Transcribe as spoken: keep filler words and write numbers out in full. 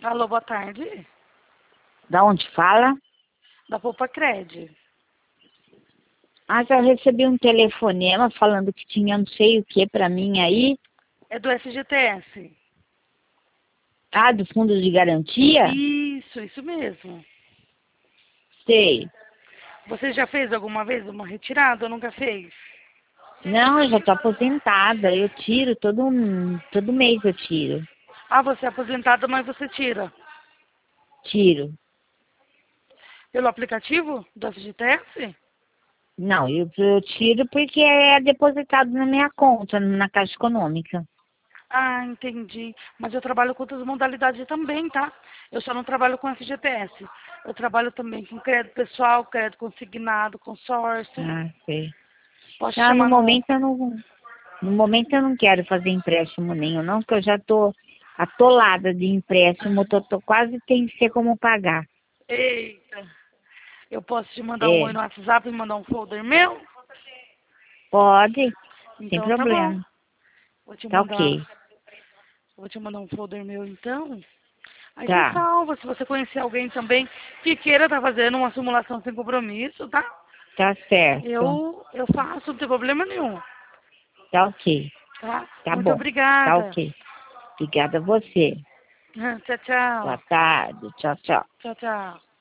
Alô, boa tarde. Da onde fala? Da Poupa Cred. Ah, já recebi um telefonema falando que tinha não sei o que pra mim aí. É do F G T S. Ah, do Fundo de Garantia? Isso, isso mesmo. Sei. Você já fez alguma vez uma retirada ou nunca fez? Não, eu já tô aposentada. Eu tiro todo, todo mês eu tiro. Ah, você é aposentada, mas você tira. Tiro. Pelo aplicativo do F G T S? Não, eu, eu tiro porque é depositado na minha conta, na Caixa Econômica. Ah, entendi. Mas eu trabalho com outras modalidades também, tá? Eu só não trabalho com F G T S. Eu trabalho também com crédito pessoal, crédito consignado, consórcio. Ah, sei. Posso te Ah, no chamar no... momento eu não, no momento eu não quero fazer empréstimo nenhum, não, porque eu já tô atolada de empréstimo, tô, tô quase tem que ser como pagar. Eita. Eu posso te mandar um É, oi no WhatsApp e mandar um folder meu? pode, sem Então tá bom. problema. Vou te Tá mandar, ok. vou te mandar um folder meu então. Aí você Tá, salva, se você conhecer alguém também que queira estar fazendo uma simulação sem compromisso, tá? tá certo. Eu, eu faço, não tem problema nenhum, Tá ok. tá? Tá Muito bom. Tá obrigada. ok. Obrigada a você. Tchau, Boa tchau. tarde. Tchau, tchau. Tchau, tchau.